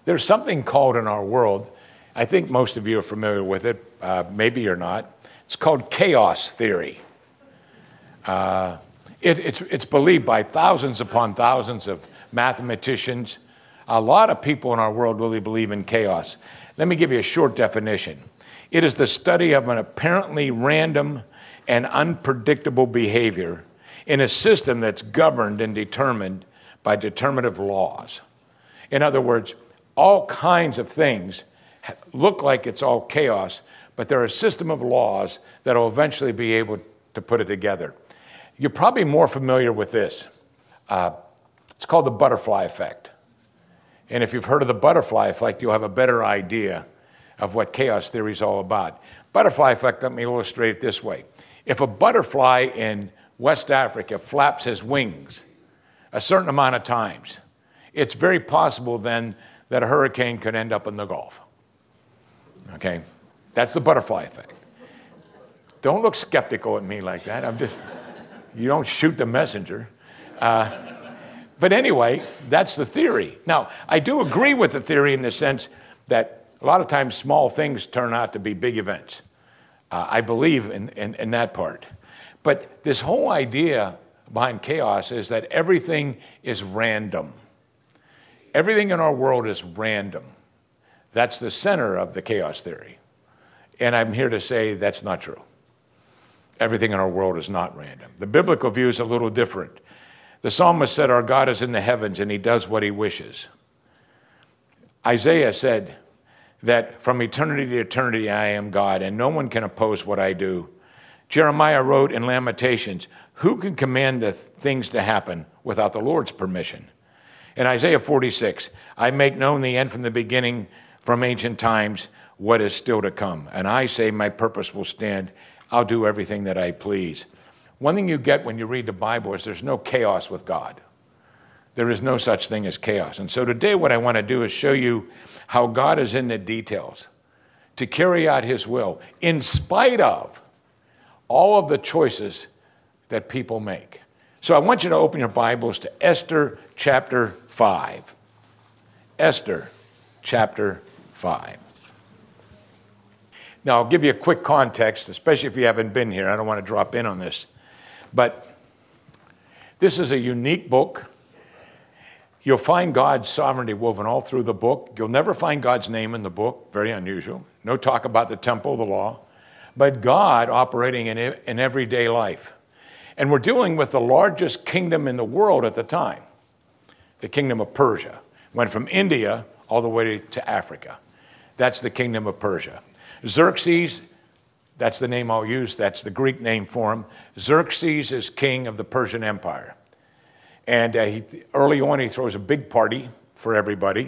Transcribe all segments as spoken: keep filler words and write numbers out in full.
There's something called in our world, I think most of you are familiar with it, uh, maybe you're not. It's called chaos theory. Uh, it, it's, it's believed by thousands upon thousands of mathematicians. A lot of people in our world really believe in chaos. Let me give you a short definition. It is the study of an apparently random and unpredictable behavior in a system that's governed and determined by determinative laws. In other words, all kinds of things look like it's all chaos, but there are a system of laws that will eventually be able to put it together. You're probably more familiar with this. Uh, it's called the butterfly effect. And if you've heard of the butterfly effect, you'll have a better idea of what chaos theory is all about. Butterfly effect, let me illustrate it this way. If a butterfly in West Africa flaps his wings a certain amount of times, it's very possible then that a hurricane could end up in the Gulf. Okay? That's the butterfly effect. Don't look skeptical at me like that. I'm just, you don't shoot the messenger. Uh, but anyway, that's the theory. Now, I do agree with the theory in the sense that a lot of times small things turn out to be big events. Uh, I believe in, in, in that part. But this whole idea behind chaos is that everything is random. Everything in our world is random. That's the center of the chaos theory. And I'm here to say that's not true. Everything in our world is not random. The biblical view is a little different. The psalmist said, our God is in the heavens and he does what he wishes. Isaiah said that from eternity to eternity I am God and no one can oppose what I do. Jeremiah wrote in Lamentations, who can command the things to happen without the Lord's permission? In Isaiah forty-six, I make known the end from the beginning, from ancient times, what is still to come. And I say my purpose will stand. I'll do everything that I please. One thing you get when you read the Bible is there's no chaos with God. There is no such thing as chaos. And so today what I want to do is show you how God is in the details to carry out his will in spite of all of the choices that people make. So I want you to open your Bibles to Esther chapter five. Esther chapter five. Now, I'll give you a quick context, especially if you haven't been here. I don't want to drop in on this. But this is a unique book. You'll find God's sovereignty woven all through the book. You'll never find God's name in the book. Very unusual. No talk about the temple, the law. But God operating in, in everyday life. And we're dealing with the largest kingdom in the world at the time. The kingdom of Persia. Went from India all the way to Africa. That's the kingdom of Persia. Xerxes, that's the name I'll use. That's the Greek name for him. Xerxes is king of the Persian Empire. And uh, he, early on, he throws a big party for everybody.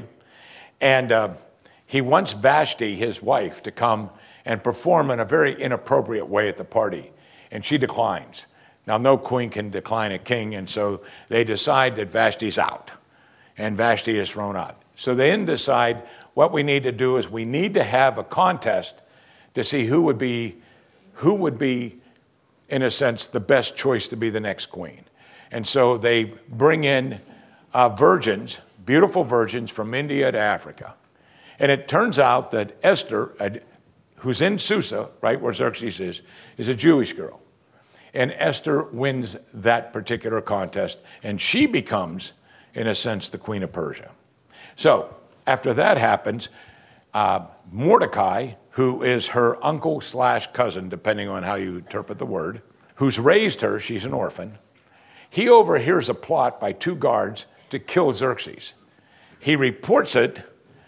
And uh, he wants Vashti, his wife, to come and perform in a very inappropriate way at the party. And she declines. Now, no queen can decline a king, and so they decide that Vashti's out. And Vashti is thrown out. So they then decide what we need to do is we need to have a contest to see who would be, who would be, in a sense, the best choice to be the next queen. And so they bring in uh, virgins, beautiful virgins from India to Africa. And it turns out that Esther, uh, who's in Susa, right where Xerxes is, is a Jewish girl. And Esther wins that particular contest, and she becomes, in a sense, the queen of Persia. So after that happens, uh, Mordecai, who is her uncle slash cousin, depending on how you interpret the word, who's raised her, she's an orphan, he overhears a plot by two guards to kill Xerxes. He reports it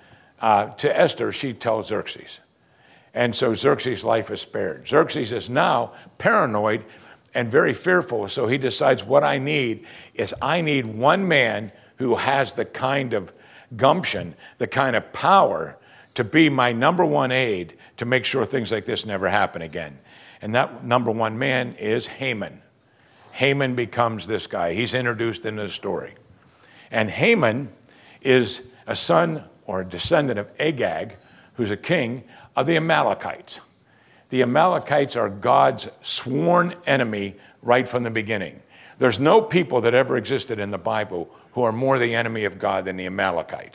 uh, to Esther. She tells Xerxes. And so Xerxes' life is spared. Xerxes is now paranoid and very fearful, so he decides what I need is I need one man who has the kind of gumption, the kind of power to be my number one aide to make sure things like this never happen again. And that number one man is Haman. Haman becomes this guy. He's introduced into the story. And Haman is a son or a descendant of Agag, who's a king of the Amalekites. The Amalekites are God's sworn enemy right from the beginning. There's no people that ever existed in the Bible who are more the enemy of God than the Amalekites.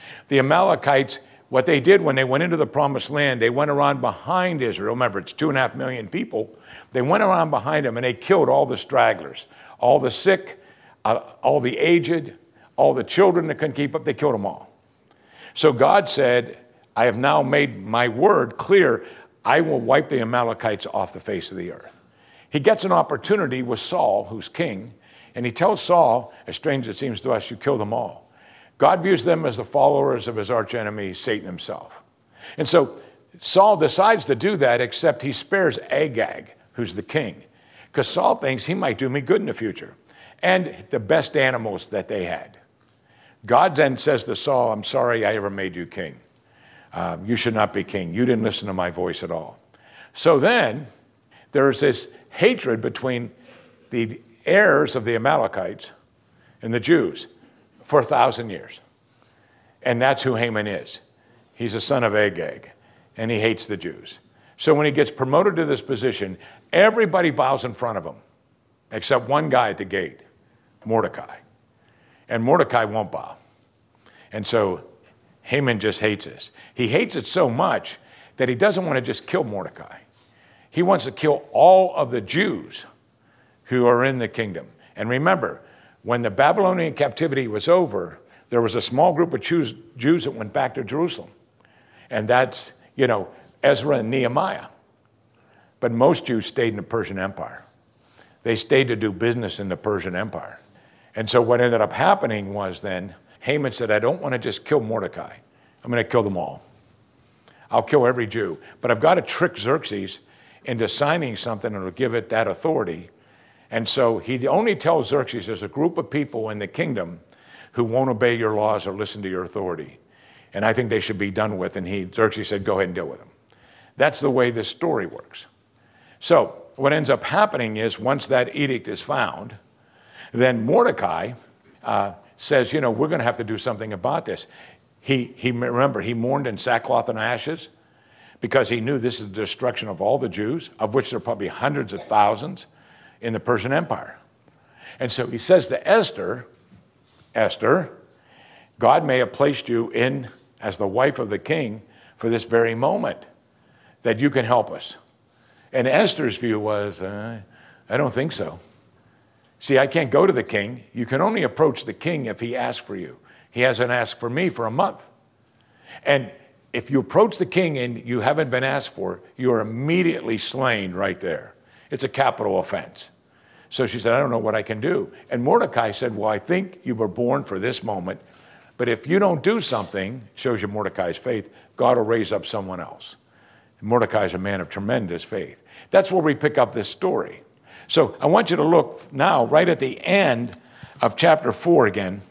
The Amalekites, what they did when they went into the promised land, they went around behind Israel. Remember, it's two and a half million people. They went around behind them and they killed all the stragglers, all the sick, uh, all the aged, all the children that couldn't keep up. They killed them all. So God said, I have now made my word clear. I will wipe the Amalekites off the face of the earth. He gets an opportunity with Saul, who's king, and he tells Saul, as strange as it seems to us, you kill them all. God views them as the followers of his archenemy, Satan himself. And so Saul decides to do that, except he spares Agag, who's the king, because Saul thinks he might do me good in the future, and the best animals that they had. God then says to Saul, I'm sorry I ever made you king. Uh, you should not be king. You didn't listen to my voice at all. So then there's this hatred between the heirs of the Amalekites and the Jews for a thousand years. And that's who Haman is. He's a son of Agag, and he hates the Jews. So when he gets promoted to this position, everybody bows in front of him, except one guy at the gate, Mordecai. And Mordecai won't bow. And so Haman just hates this. He hates it so much that he doesn't want to just kill Mordecai. He wants to kill all of the Jews who are in the kingdom. And remember, when the Babylonian captivity was over, there was a small group of Jews, Jews that went back to Jerusalem. And that's, you know, Ezra and Nehemiah. But most Jews stayed in the Persian Empire. They stayed to do business in the Persian Empire. And so what ended up happening was then, Haman said, I don't want to just kill Mordecai. I'm going to kill them all. I'll kill every Jew. But I've got to trick Xerxes into signing something that will give it that authority. And so he only tells Xerxes there's a group of people in the kingdom who won't obey your laws or listen to your authority. And I think they should be done with. And he, Xerxes said, go ahead and deal with them. That's the way this story works. So what ends up happening is once that edict is found, then Mordecai uh, says, you know, we're going to have to do something about this. He, he, remember, he mourned in sackcloth and ashes because he knew this is the destruction of all the Jews, of which there are probably hundreds of thousands in the Persian Empire. And so he says to Esther, Esther, God may have placed you in as the wife of the king for this very moment, that you can help us. And Esther's view was, uh, I don't think so. See, I can't go to the king. You can only approach the king if he asks for you. He hasn't asked for me for a month. And if you approach the king and you haven't been asked for, you're immediately slain right there. It's a capital offense. So she said, I don't know what I can do. And Mordecai said, well, I think you were born for this moment. But if you don't do something, shows you Mordecai's faith, God will raise up someone else. And Mordecai is a man of tremendous faith. That's where we pick up this story. So I want you to look now right at the end of chapter four again,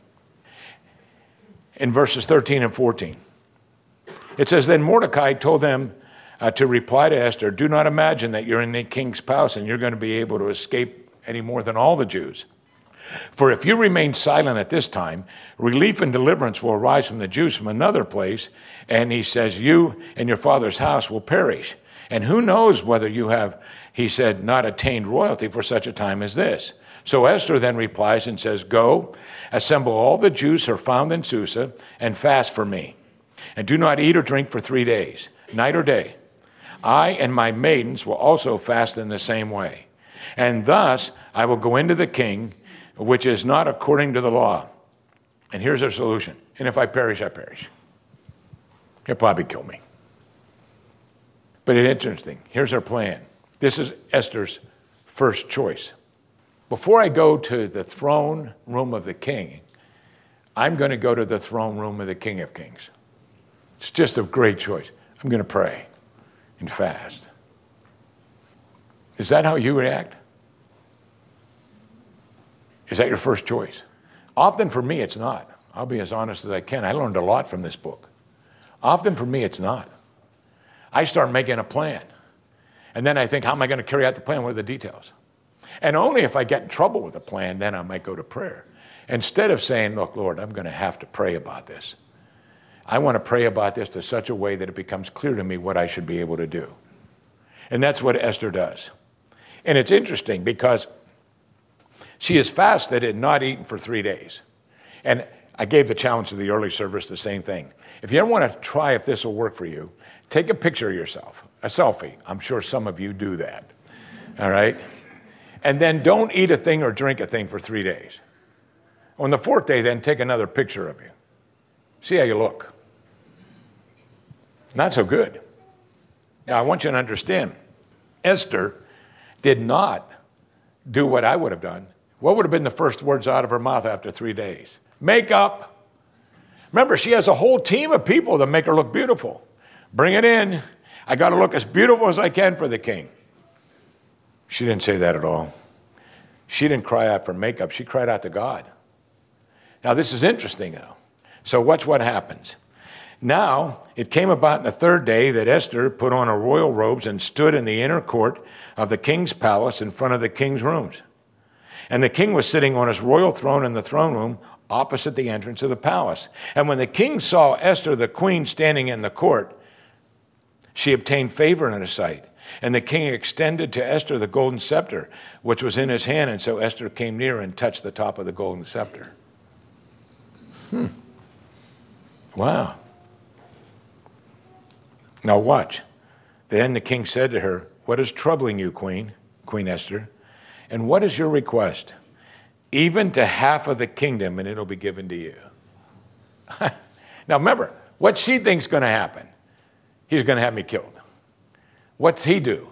in verses thirteen and fourteen. It says, then Mordecai told them uh, to reply to Esther, do not imagine that you're in the king's palace and you're going to be able to escape any more than all the Jews. For if you remain silent at this time, relief and deliverance will arise from the Jews from another place. And he says, you and your father's house will perish. And who knows whether you have, he said, not attained royalty for such a time as this. So Esther then replies and says, go, assemble all the Jews who are found in Susa and fast for me. And do not eat or drink for three days, night or day. I and my maidens will also fast in the same way. And thus I will go into the king, which is not according to the law. And here's our solution. And if I perish, I perish. He'll probably kill me. But it's interesting. Here's our plan. This is Esther's first choice. Before I go to the throne room of the king, I'm going to go to the throne room of the King of Kings. It's just a great choice. I'm going to pray and fast. Is that how you react? Is that your first choice? Often for me, it's not. I'll be as honest as I can. I learned a lot from this book. Often for me, it's not. I start making a plan. And then I think, how am I going to carry out the plan? What are the details? And only if I get in trouble with the plan, then I might go to prayer. Instead of saying, look, Lord, I'm going to have to pray about this. I want to pray about this to such a way that it becomes clear to me what I should be able to do. And that's what Esther does. And it's interesting because she has fasted and not eaten for three days. And I gave the challenge to the early service, the same thing. If you ever want to try if this will work for you, take a picture of yourself, a selfie. I'm sure some of you do that, all right? And then don't eat a thing or drink a thing for three days. On the fourth day, then take another picture of you. See how you look. Not so good. Now, I want you to understand, Esther did not do what I would have done. What would have been the first words out of her mouth after three days? Makeup. Remember, she has a whole team of people that make her look beautiful. Bring it in. I got to look as beautiful as I can for the king. She didn't say that at all. She didn't cry out for makeup. She cried out to God. Now, this is interesting, though. So watch what happens. Now, it came about in the third day that Esther put on her royal robes and stood in the inner court of the king's palace in front of the king's rooms. And the king was sitting on his royal throne in the throne room opposite the entrance of the palace. And when the king saw Esther, the queen, standing in the court, she obtained favor in his sight. And the king extended to Esther the golden scepter, which was in his hand. And so Esther came near and touched the top of the golden scepter. Hmm. Wow. Now watch. Then the king said to her, "What is troubling you, queen, Queen Esther? And what is your request? Even to half of the kingdom, and it'll be given to you." Now remember, what she thinks going to happen? He's going to have me killed. What's he do?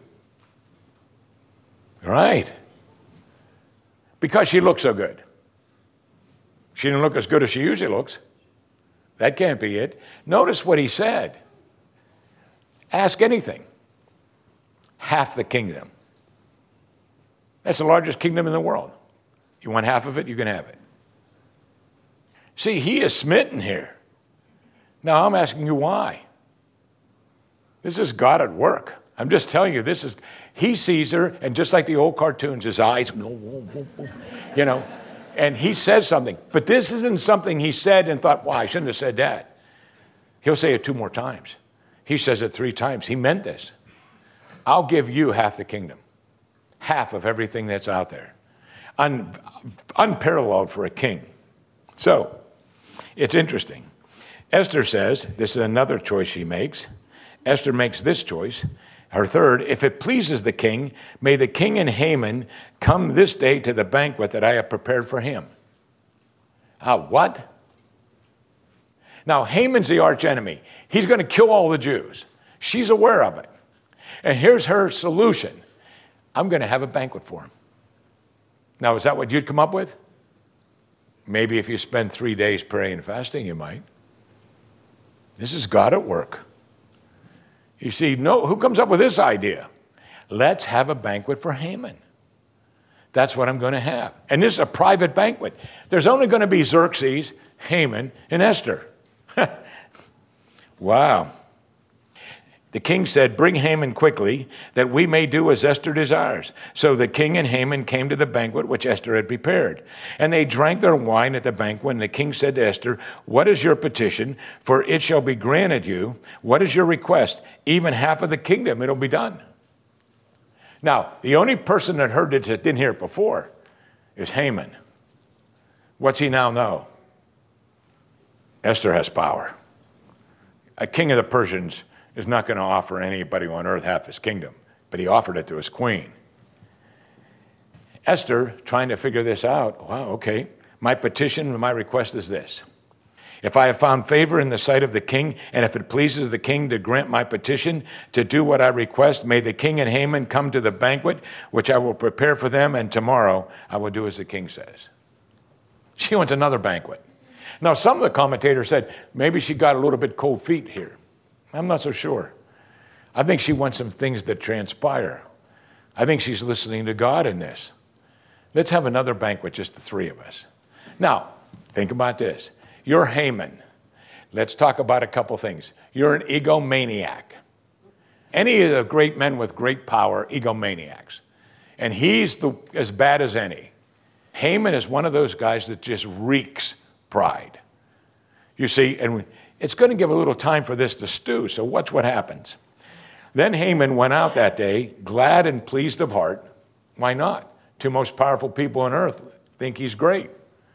Right. Because she looks so good. She didn't look as good as she usually looks. That can't be it. Notice what he said. Ask anything. Half the kingdom. That's the largest kingdom in the world. You want half of it, you can have it. See, he is smitten here. Now I'm asking you why. This is God at work. I'm just telling you, this is, he sees her, and just like the old cartoons, his eyes, you know, and he says something. But this isn't something he said and thought, wow, I shouldn't have said that. He'll say it two more times. He says it three times. He meant this. I'll give you half the kingdom. Half of everything that's out there. Un, unparalleled for a king. So, it's interesting. Esther says, this is another choice she makes. Esther makes this choice. Her third, if it pleases the king, may the king and Haman come this day to the banquet that I have prepared for him. Ah, what? Now, Haman's the arch enemy. He's going to kill all the Jews. She's aware of it. And here's her solution. I'm going to have a banquet for him. Now, is that what you'd come up with? Maybe if you spend three days praying and fasting, you might. This is God at work. You see, no, who comes up with this idea? Let's have a banquet for Haman. That's what I'm going to have. And this is a private banquet. There's only going to be Xerxes, Haman, and Esther. Wow. The king said, bring Haman quickly, that we may do as Esther desires. So the king and Haman came to the banquet which Esther had prepared. And they drank their wine at the banquet. And the king said to Esther, what is your petition? For it shall be granted you. What is your request? Even half of the kingdom, it'll be done. Now, the only person that heard it that didn't hear it before is Haman. What's he now know? Esther has power. A king of the Persians is not going to offer anybody on earth half his kingdom, but he offered it to his queen. Esther, trying to figure this out, wow, okay, my petition and my request is this. If I have found favor in the sight of the king, and if it pleases the king to grant my petition, to do what I request, may the king and Haman come to the banquet, which I will prepare for them, and tomorrow I will do as the king says. She wants another banquet. Now, some of the commentators said, maybe she got a little bit cold feet here. I'm not so sure. I think she wants some things that transpire. I think she's listening to God in this. Let's have another banquet, just the three of us. Now, think about this. You're Haman. Let's talk about a couple things. You're an egomaniac. Any of the great men with great power, egomaniacs. And he's the, as bad as any. Haman is one of those guys that just reeks pride. You see, and it's going to give a little time for this to stew, so watch what happens. Then Haman went out that day, glad and pleased of heart. Why not? Two most powerful people on earth think he's great.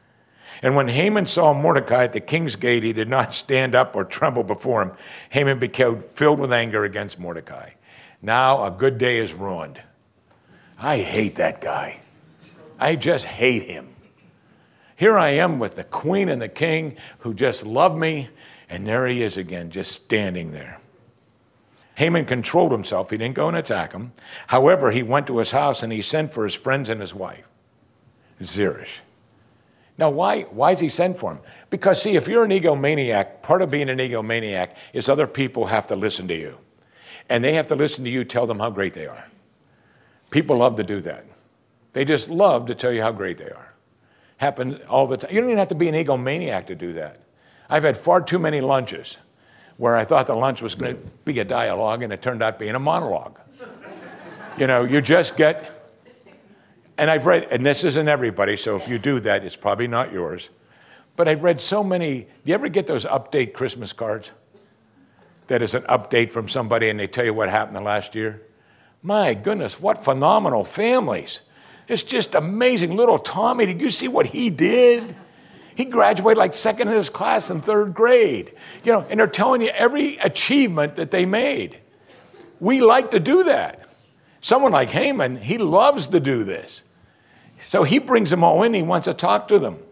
And when Haman saw Mordecai at the king's gate, he did not stand up or tremble before him. Haman became filled with anger against Mordecai. Now a good day is ruined. I hate that guy. I just hate him. Here I am with the queen and the king who just love me, and there he is again, just standing there. Haman controlled himself. He didn't go and attack him. However, he went to his house and he sent for his friends and his wife, Zeresh. Now, why, why does he send for him? Because, see, if you're an egomaniac, part of being an egomaniac is other people have to listen to you. And they have to listen to you tell them how great they are. People love to do that. They just love to tell you how great they are. Happens all the time. You don't even have to be an egomaniac to do that. I've had far too many lunches where I thought the lunch was going to be a dialogue, and it turned out being a monologue. You know, you just get... And I've read, and this isn't everybody, so if you do that, it's probably not yours. But I've read so many, do you ever get those update Christmas cards? That is an update from somebody and they tell you what happened the last year? My goodness, what phenomenal families. It's just amazing. Little Tommy, did you see what he did? He graduated like second in his class in third grade. You know, and they're telling you every achievement that they made. We like to do that. Someone like Haman, he loves to do this. So he brings them all in. He wants to talk to them.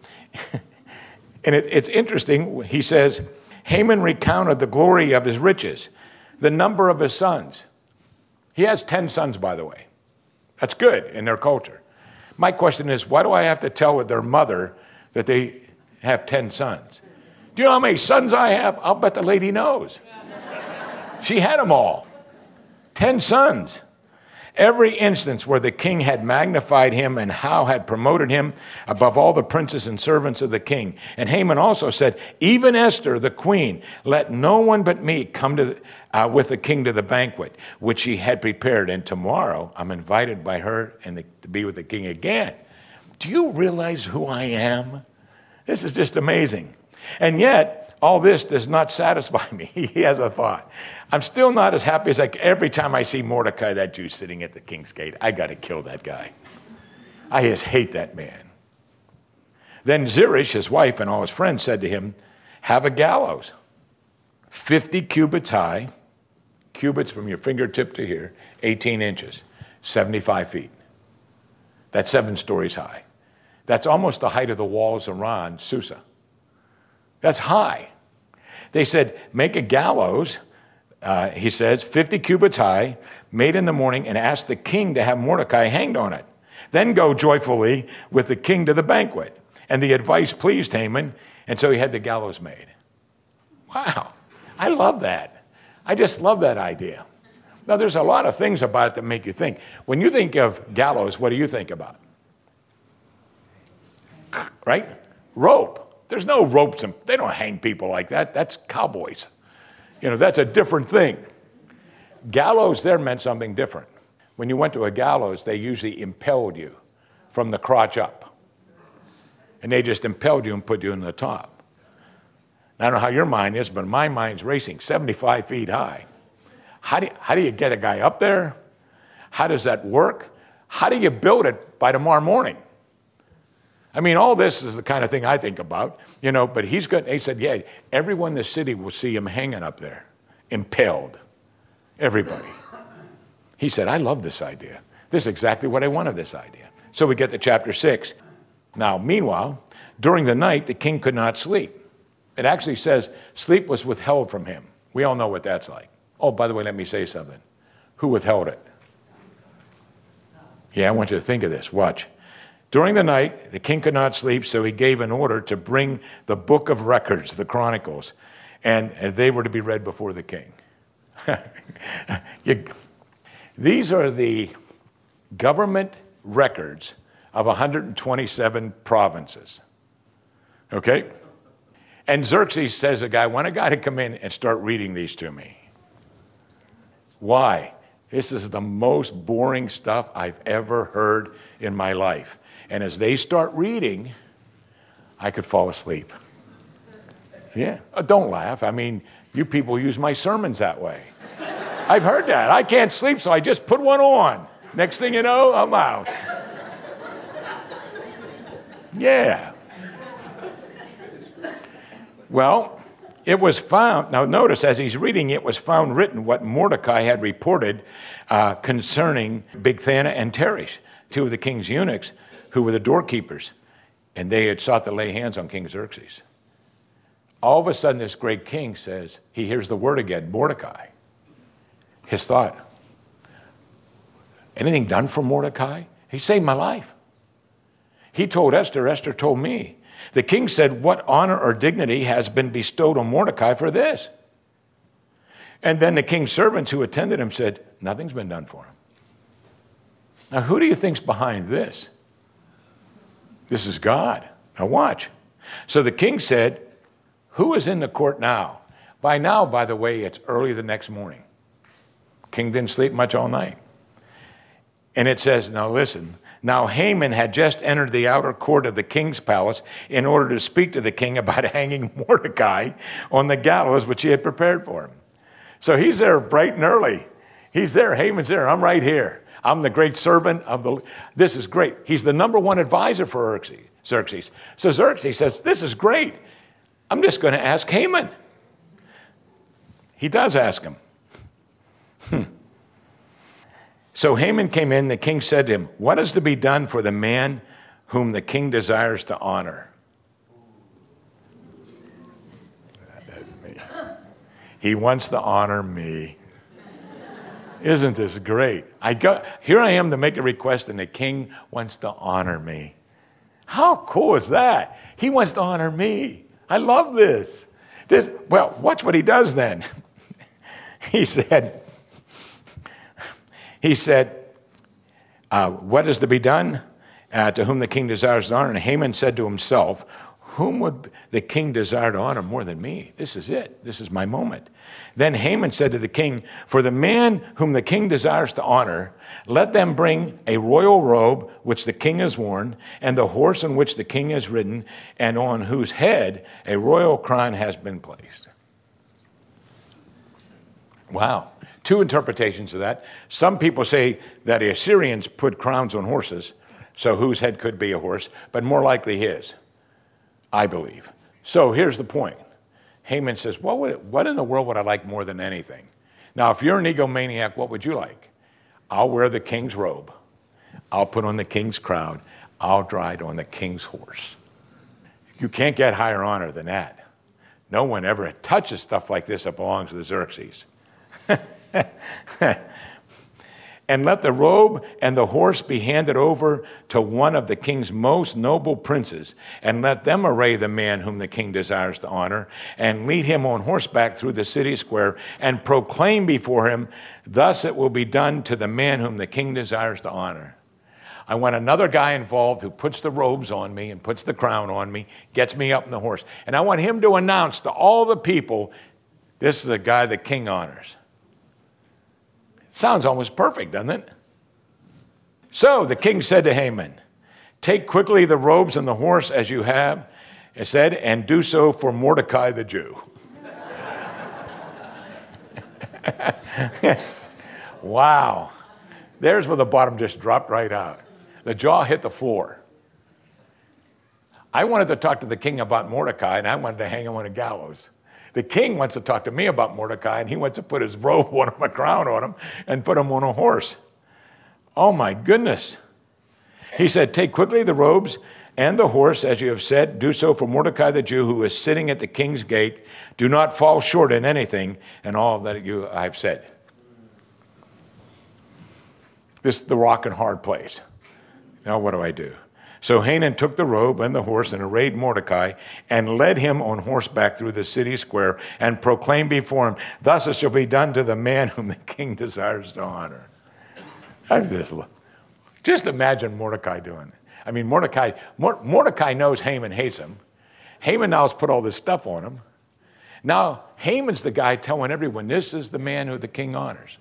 And it, it's interesting. He says, Haman recounted the glory of his riches, the number of his sons. He has ten sons, by the way. That's good in their culture. My question is, why do I have to tell their mother that they have ten sons? Do you know how many sons I have? I'll bet the lady knows. She had them all. Ten sons. Every instance where the king had magnified him and how had promoted him above all the princes and servants of the king. And Haman also said, even Esther, the queen, let no one but me come to the, uh, with the king to the banquet, which she had prepared. And tomorrow I'm invited by her and the, to be with the king again. Do you realize who I am? This is just amazing. And yet, all this does not satisfy me. He has a thought. I'm still not as happy as like every time I see Mordecai, that Jew sitting at the king's gate. I got to kill that guy. I just hate that man. Then Zeresh, his wife, and all his friends said to him, have a gallows, fifty cubits high, cubits from your fingertip to here, eighteen inches, seventy-five feet. That's seven stories high. That's almost the height of the walls around Susa. That's high. They said, make a gallows, uh, he says, fifty cubits high, made in the morning, and ask the king to have Mordecai hanged on it. Then go joyfully with the king to the banquet. And the advice pleased Haman, and so he had the gallows made. Wow, I love that. I just love that idea. Now, there's a lot of things about it that make you think. When you think of gallows, what do you think about? Right? Rope. There's no ropes, and they don't hang people like that. That's cowboys. You know, that's a different thing. Gallows there meant something different. When you went to a gallows, they usually impelled you from the crotch up. And they just impelled you and put you in the top. I don't know how your mind is, but my mind's racing, seventy-five feet high. How do you, how do you get a guy up there? How does that work? How do you build it by tomorrow morning? I mean, all this is the kind of thing I think about, you know, but he's good. He said, yeah, everyone in the city will see him hanging up there, impaled. Everybody. He said, I love this idea. This is exactly what I wanted, this idea. So we get to chapter six. Now, meanwhile, during the night, the king could not sleep. It actually says sleep was withheld from him. We all know what that's like. Oh, by the way, let me say something. Who withheld it? Yeah, I want you to think of this. Watch. During the night, the king could not sleep, so he gave an order to bring the book of records, the Chronicles, and, and they were to be read before the king. you, these are the government records of one hundred twenty-seven provinces. Okay? And Xerxes says, a guy, want a guy to come in and start reading these to me. Why? This is the most boring stuff I've ever heard in my life. And as they start reading, I could fall asleep. Yeah, oh, don't laugh. I mean, you people use my sermons that way. I've heard that. I can't sleep, so I just put one on. Next thing you know, I'm out. Yeah. Well, it was found, now notice as he's reading, it was found written what Mordecai had reported uh, concerning Bigthana and Teresh, two of the king's eunuchs who were the doorkeepers, and they had sought to lay hands on King Xerxes. All of a sudden, this great king says, he hears the word again, Mordecai. His thought, anything done for Mordecai? He saved my life. He told Esther, Esther told me. The king said, what honor or dignity has been bestowed on Mordecai for this? And then the king's servants who attended him said, nothing's been done for him. Now, who do you think's behind this? This is God. Now watch. So the king said, who is in the court now? By now, by the way, it's early the next morning. King didn't sleep much all night. And it says, now listen, now Haman had just entered the outer court of the king's palace in order to speak to the king about hanging Mordecai on the gallows which he had prepared for him. So he's there bright and early. He's there, Haman's there, I'm right here. I'm the great servant of the, this is great. He's the number one advisor for Xerxes. So Xerxes says, this is great. I'm just going to ask Haman. He does ask him. Hmm. So Haman came in, the king said to him, what is to be done for the man whom the king desires to honor? He wants to honor me. Isn't this great? I go, here I am to make a request and the king wants to honor me. How cool is that? He wants to honor me. I love this. This well, watch what he does then. He said, he said, uh, what is to be done uh, to whom the king desires to honor? And Haman said to himself, whom would the king desire to honor more than me? This is it. This is my moment. Then Haman said to the king, for the man whom the king desires to honor, let them bring a royal robe which the king has worn, and the horse on which the king has ridden, and on whose head a royal crown has been placed. Wow. Two interpretations of that. Some people say that the Assyrians put crowns on horses, so whose head could be a horse, but more likely his, I believe. So here's the point. Haman says, what, would, what in the world would I like more than anything? Now, if you're an egomaniac, what would you like? I'll wear the king's robe. I'll put on the king's crown. I'll ride on the king's horse. You can't get higher honor than that. No one ever touches stuff like this that belongs to the Xerxes. And let the robe and the horse be handed over to one of the king's most noble princes, and let them array the man whom the king desires to honor, and lead him on horseback through the city square, and proclaim before him, thus it will be done to the man whom the king desires to honor. I want another guy involved who puts the robes on me and puts the crown on me, gets me up on the horse. And I want him to announce to all the people, this is the guy the king honors. Sounds almost perfect, doesn't it? So the king said to Haman, take quickly the robes and the horse as you have, it said, and do so for Mordecai the Jew. Wow. There's where the bottom just dropped right out. The jaw hit the floor. I wanted to talk to the king about Mordecai, and I wanted to hang him on a gallows. The king wants to talk to me about Mordecai, and he wants to put his robe on him, a crown on him, and put him on a horse. Oh, my goodness. He said, take quickly the robes and the horse, as you have said. Do so for Mordecai the Jew, who is sitting at the king's gate. Do not fall short in anything in all that you I've said. This is the rock and hard place. Now, what do I do? So Haman took the robe and the horse and arrayed Mordecai and led him on horseback through the city square and proclaimed before him, thus it shall be done to the man whom the king desires to honor. Just, just imagine Mordecai doing it. I mean, Mordecai, Mordecai knows Haman hates him. Haman now has put all this stuff on him. Now Haman's the guy telling everyone, this is the man who the king honors.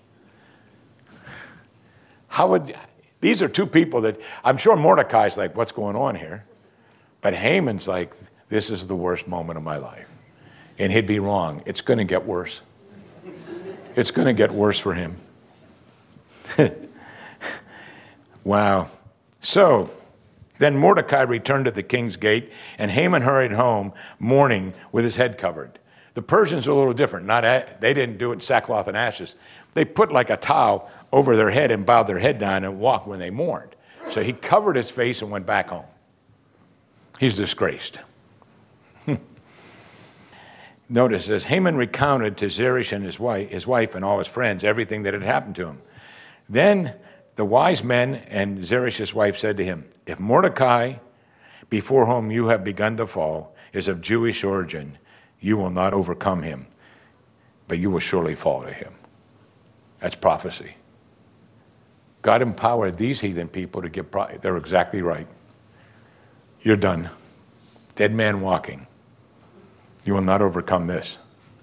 How would... These are two people that, I'm sure Mordecai's like, what's going on here? But Haman's like, this is the worst moment of my life. And he'd be wrong. It's going to get worse. It's going to get worse for him. Wow. So, Then Mordecai returned to the king's gate, and Haman hurried home, mourning with his head covered. The Persians are a little different. Not a, they didn't do it in sackcloth and ashes. They put like a towel over their head and bowed their head down and walked when they mourned. So he covered his face and went back home. He's disgraced. Notice, as Haman recounted to Zeresh and his wife, his wife and all his friends everything that had happened to him. Then the wise men and Zeresh's wife said to him, if Mordecai, before whom you have begun to fall, is of Jewish origin, you will not overcome him, but you will surely fall to him. That's prophecy. God empowered these heathen people to get, pro- they're exactly right. You're done. Dead man walking. You will not overcome this.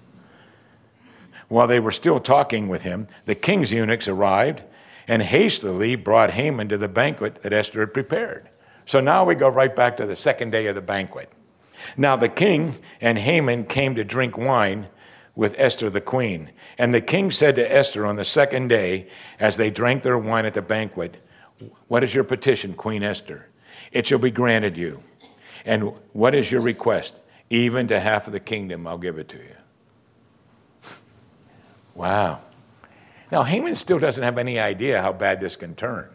While they were still talking with him, the king's eunuchs arrived and hastily brought Haman to the banquet that Esther had prepared. So now we go right back to the second day of the banquet. Now the king and Haman came to drink wine with Esther the queen. And the king said to Esther on the second day, as they drank their wine at the banquet, what is your petition, Queen Esther? It shall be granted you. And what is your request? Even to half of the kingdom, I'll give it to you. Wow. Now, Haman still doesn't have any idea how bad this can turn.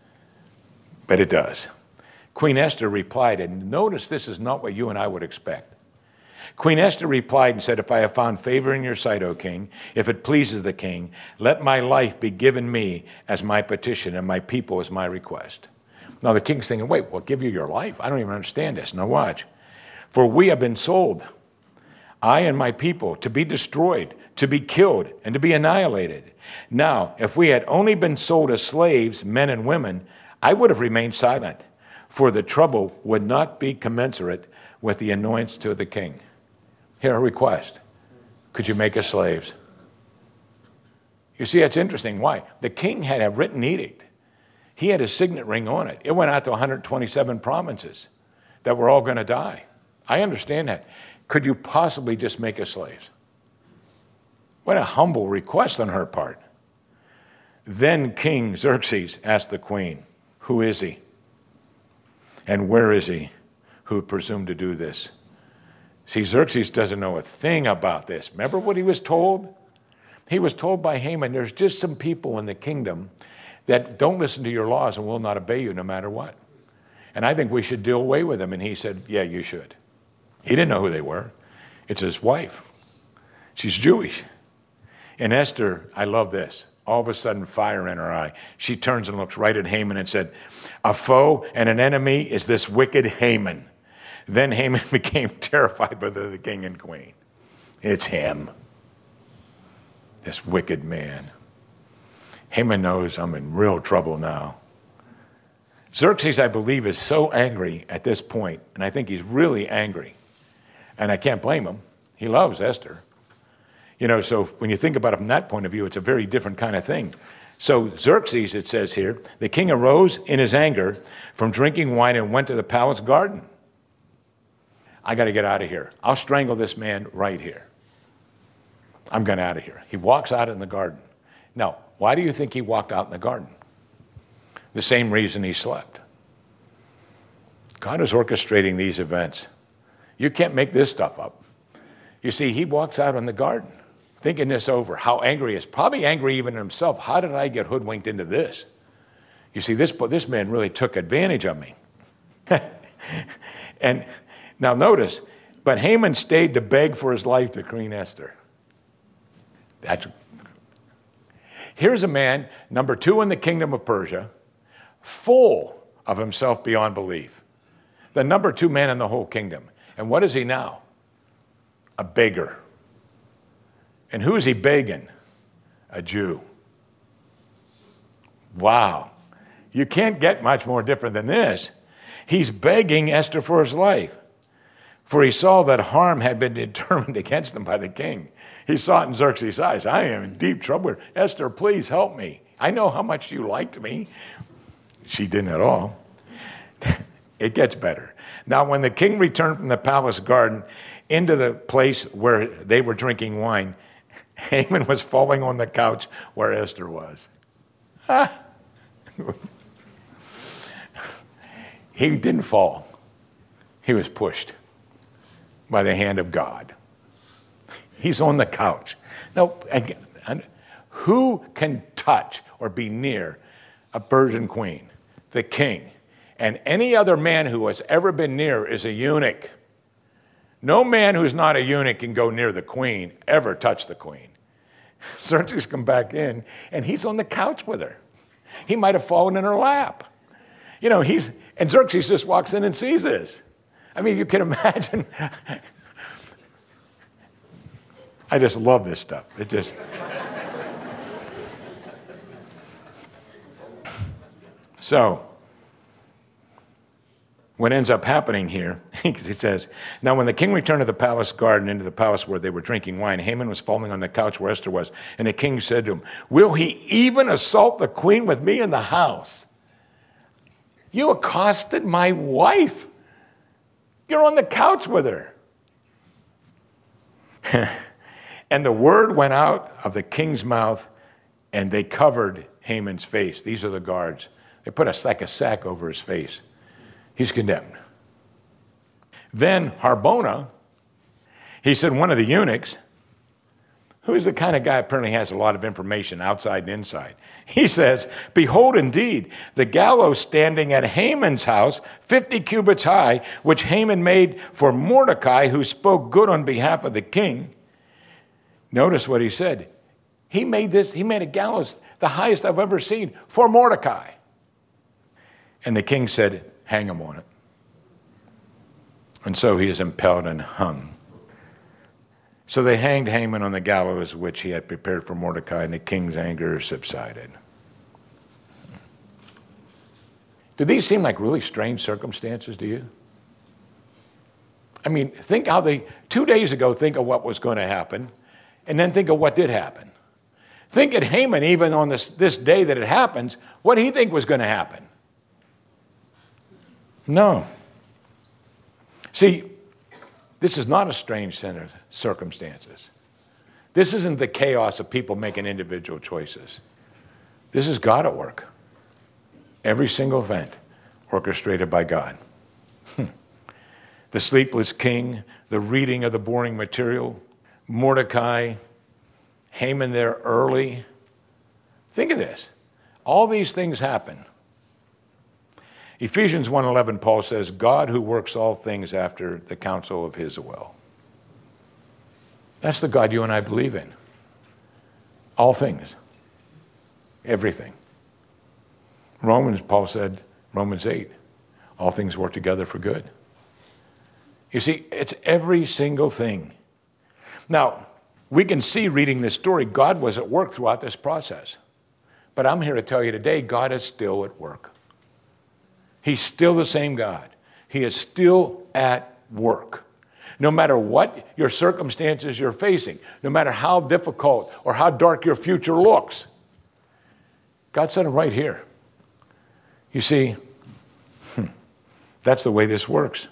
But it does. Queen Esther replied, and notice this is not what you and I would expect. Queen Esther replied and said, if I have found favor in your sight, O king, if it pleases the king, let my life be given me as my petition and my people as my request. Now the king's thinking, wait, what, give you your life? I don't even understand this. Now watch. For we have been sold, I and my people, to be destroyed, to be killed, and to be annihilated. Now, if we had only been sold as slaves, men and women, I would have remained silent, for the trouble would not be commensurate with the annoyance to the king. Here, a request. Could you make us slaves? You see, it's interesting. Why? The king had a written edict. He had a signet ring on it. It went out to one hundred twenty-seven provinces that were all going to die. I understand that. Could you possibly just make us slaves? What a humble request on her part. Then King Xerxes asked the queen, who is he? And where is he who presumed to do this? See, Xerxes doesn't know a thing about this. Remember what he was told? He was told by Haman, there's just some people in the kingdom that don't listen to your laws and will not obey you no matter what. And I think we should do away with them. And he said, yeah, you should. He didn't know who they were. It's his wife. She's Jewish. And Esther, I love this. All of a sudden, fire in her eye. She turns and looks right at Haman and said, a foe and an enemy is this wicked Haman. Then Haman became terrified by the king and queen. It's him, this wicked man. Haman knows I'm in real trouble now. Xerxes, I believe, is so angry at this point, and I think he's really angry. And I can't blame him. He loves Esther. You know, so when you think about it from that point of view, it's a very different kind of thing. So Xerxes, it says here, the king arose in his anger from drinking wine and went to the palace garden. I got to get out of here. I'll strangle this man right here. I'm going out of here. He walks out in the garden. Now, why do you think he walked out in the garden? The same reason he slept. God is orchestrating these events. You can't make this stuff up. You see, he walks out in the garden, thinking this over, how angry he is. Probably angry even himself. How did I get hoodwinked into this? You see, this, this man really took advantage of me. And now notice, but Haman stayed to beg for his life to Queen Esther. That's, here's a man, number two in the kingdom of Persia, full of himself beyond belief. The number two man in the whole kingdom. And what is he now? A beggar. And who is he begging? A Jew. Wow. You can't get much more different than this. He's begging Esther for his life. For he saw that harm had been determined against him by the king. He saw it in Xerxes' eyes. I am in deep trouble. Esther, please help me. I know how much you liked me. She didn't at all. It gets better. Now, when the king returned from the palace garden into the place where they were drinking wine, Haman was falling on the couch where Esther was. He didn't fall. He was pushed by the hand of God. He's on the couch. Now, again, who can touch or be near a Persian queen, the king? And any other man who has ever been near is a eunuch. No man who's not a eunuch can go near the queen, ever touch the queen. Xerxes come back in, and he's on the couch with her. He might have fallen in her lap. You know, he's, and Xerxes just walks in and sees this. I mean, you can imagine. I just love this stuff. It just. So, what ends up happening here, he says, now when the king returned to the palace garden, into the palace where they were drinking wine, Haman was falling on the couch where Esther was. And the king said to him, will he even assault the queen with me in the house? You accosted my wife. You're on the couch with her. And the word went out of the king's mouth, and they covered Haman's face. These are the guards. They put a, like a sack over his face. He's condemned. Then Harbona, he said, one of the eunuchs, who's the kind of guy apparently has a lot of information outside and inside. He says, behold, indeed, the gallows standing at Haman's house, fifty cubits high, which Haman made for Mordecai, who spoke good on behalf of the king. Notice what he said. He made this, he made a gallows, the highest I've ever seen, for Mordecai. And the king said, hang him on it. And so he is impaled and hung. So they hanged Haman on the gallows which he had prepared for Mordecai, and the king's anger subsided. Do these seem like really strange circumstances to you? I mean, think how they, two days ago, think of what was going to happen, and then think of what did happen. Think at Haman, even on this, this day that it happens, what did he think was going to happen? No. See, this is not a strange set of circumstances. This isn't the chaos of people making individual choices. This is God at work. Every single event orchestrated by God. The sleepless king, the reading of the boring material, Mordecai, Haman there early. Think of this. All these things happen. Ephesians one eleven, Paul says, God who works all things after the counsel of his will. That's the God you and I believe in. All things. Everything. Romans, Paul said, Romans eight, all things work together for good. You see, it's every single thing. Now, we can see reading this story, God was at work throughout this process. But I'm here to tell you today, God is still at work. He's still the same God. He is still at work. No matter what your circumstances you're facing, no matter how difficult or how dark your future looks, God said it right here. You see, that's the way this works.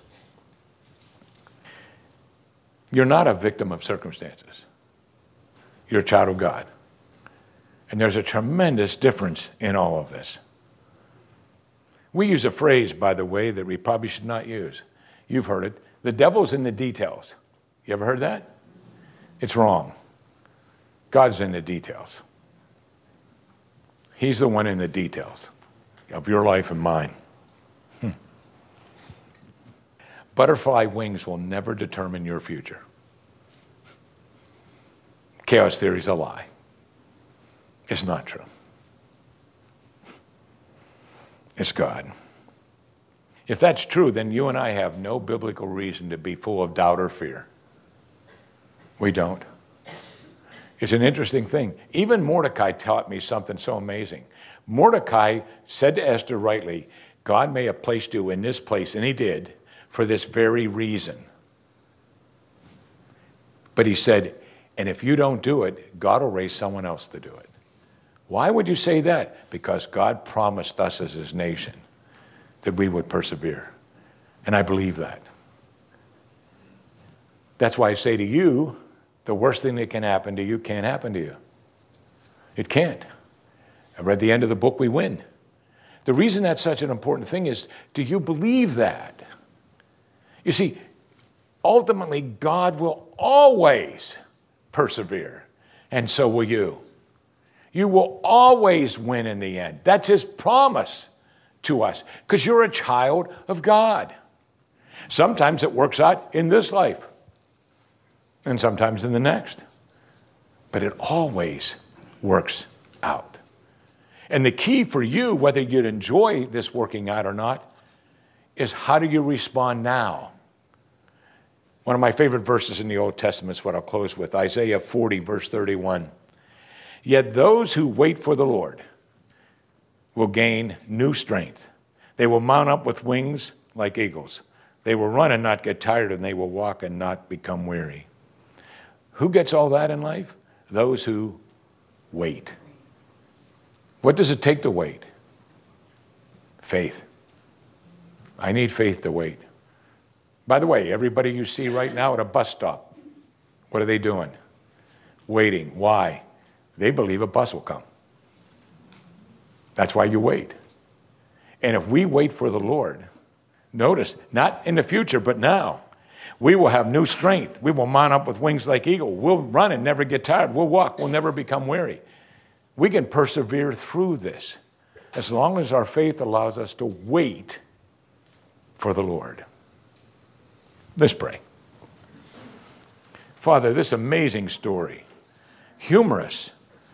You're not a victim of circumstances. You're a child of God. And there's a tremendous difference in all of this. We use a phrase, by the way, that we probably should not use. You've heard it. The devil's in the details. You ever heard that? It's wrong. God's in the details. He's the one in the details of your life and mine. Hmm. Butterfly wings will never determine your future. Chaos theory is a lie. It's not true. It's God. If that's true, then you and I have no biblical reason to be full of doubt or fear. We don't. It's an interesting thing. Even Mordecai taught me something so amazing. Mordecai said to Esther rightly, God may have placed you in this place, and he did, for this very reason. But he said, and if you don't do it, God will raise someone else to do it. Why would you say that? Because God promised us as his nation that we would persevere. And I believe that. That's why I say to you, the worst thing that can happen to you can't happen to you. It can't. I read the end of the book, we win. The reason that's such an important thing is, do you believe that? You see, ultimately, God will always persevere, and so will you. You will always win in the end. That's his promise to us, because you're a child of God. Sometimes it works out in this life, and sometimes in the next. But it always works out. And the key for you, whether you'd enjoy this working out or not, is how do you respond now? One of my favorite verses in the Old Testament is what I'll close with, Isaiah forty, verse thirty-one. Yet those who wait for the Lord will gain new strength. They will mount up with wings like eagles. They will run and not get tired, and they will walk and not become weary. Who gets all that in life? Those who wait. What does it take to wait? Faith. I need faith to wait. By the way, everybody you see right now at a bus stop, what are they doing? Waiting. Why? They believe a bus will come. That's why you wait. And if we wait for the Lord, notice, not in the future, but now, we will have new strength. We will mount up with wings like eagle. We'll run and never get tired. We'll walk. We'll never become weary. We can persevere through this as long as our faith allows us to wait for the Lord. Let's pray. Father, this amazing story, humorous,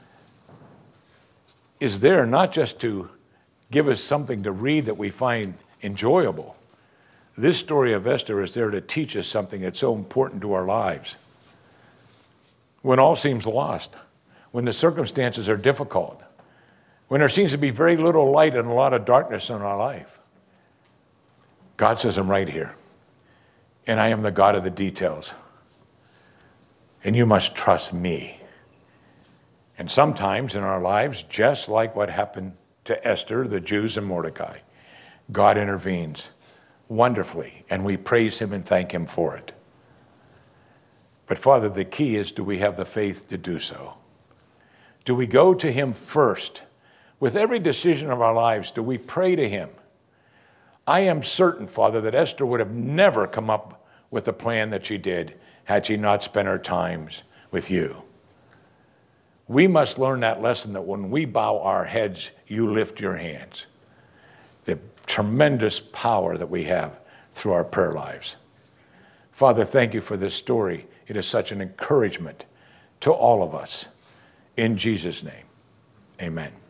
is there not just to give us something to read that we find enjoyable. This story of Esther is there to teach us something that's so important to our lives. When all seems lost, when the circumstances are difficult, when there seems to be very little light and a lot of darkness in our life, God says, I'm right here. And I am the God of the details. And you must trust me. And sometimes in our lives, just like what happened to Esther, the Jews, and Mordecai, God intervenes wonderfully, and we praise him and thank him for it. But Father, the key is, do we have the faith to do so? Do we go to him first? With every decision of our lives, do we pray to him? I am certain, Father, that Esther would have never come up with the plan that she did had she not spent her times with you. We must learn that lesson, that when we bow our heads, you lift your hands. The tremendous power that we have through our prayer lives. Father, thank you for this story. It is such an encouragement to all of us. In Jesus' name, amen.